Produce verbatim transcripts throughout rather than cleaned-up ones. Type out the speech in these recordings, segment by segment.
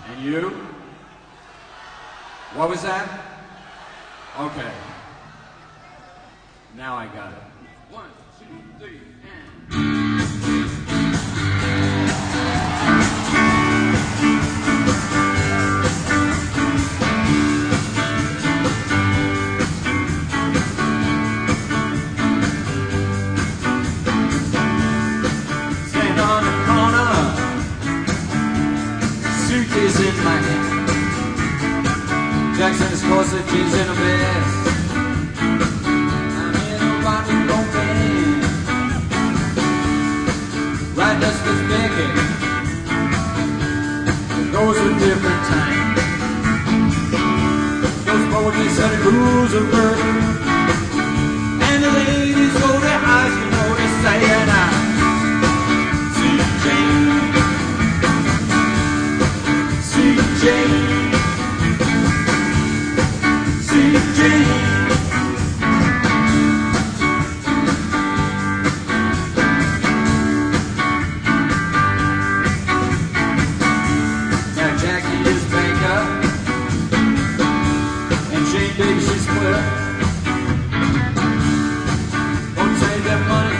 And you? What was that? Okay. Now I got it. One, two, three, and... Stand on the corner, suitcase in my hand. Jackson's corsages in a vest. I'm in a rock and roll band. Right dust was begging. Those were different times. Those boldly said rules of birth. And the ladies roll their eyes, you know they say, and I see Jane, see Jane. Now Jackie is banker, and Jane baby she's clear. Won't save their money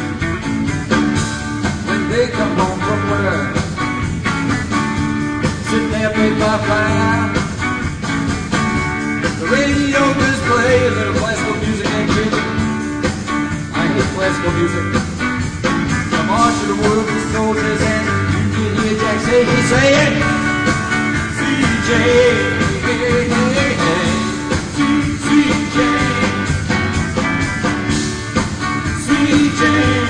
when they come home from work. Sitting there paid by fire. The radio just play a little classical music and music. I hate classical music. The march of the working soldiers, and you can hear Jack say, he's saying, C J, hey, hey, hey, C J, C J.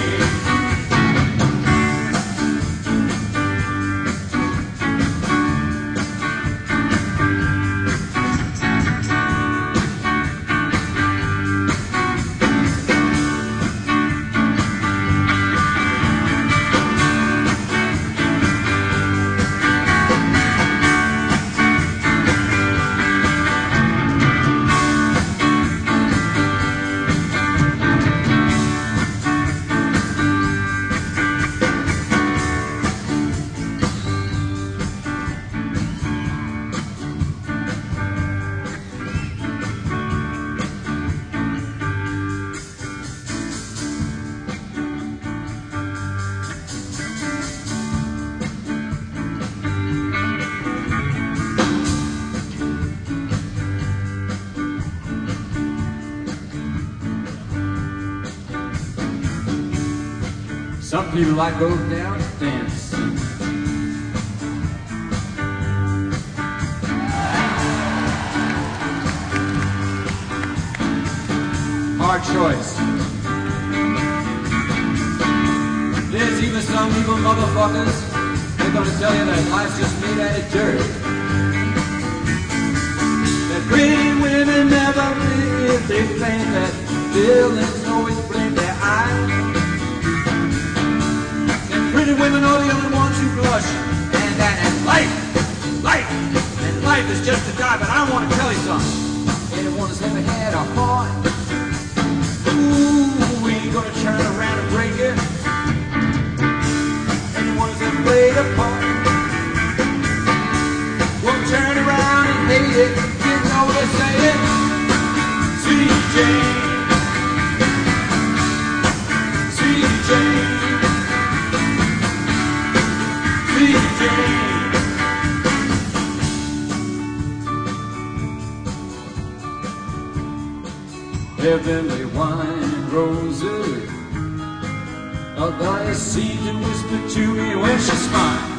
Some people like go down and dance. Hard choice. There's even some evil motherfuckers, they're gonna tell you that life's just made out of dirt. That pretty women never live, they claim that villains always blame their eyes. Pretty women are the only ones who blush. And that and life, life, and life is just to die. But I want to tell you something. Anyone that's ever had a heart, ooh, we ain't gonna turn around and break it. Anyone that's ever played a part, won't turn around and hate it. You know what they're saying? C J, C J. Heavenly wine and roses, a goddess seemed to whisper to me when she smiled.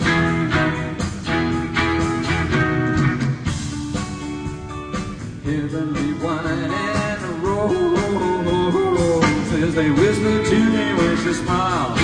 Heavenly wine and roses, they whispered to me when she smiled.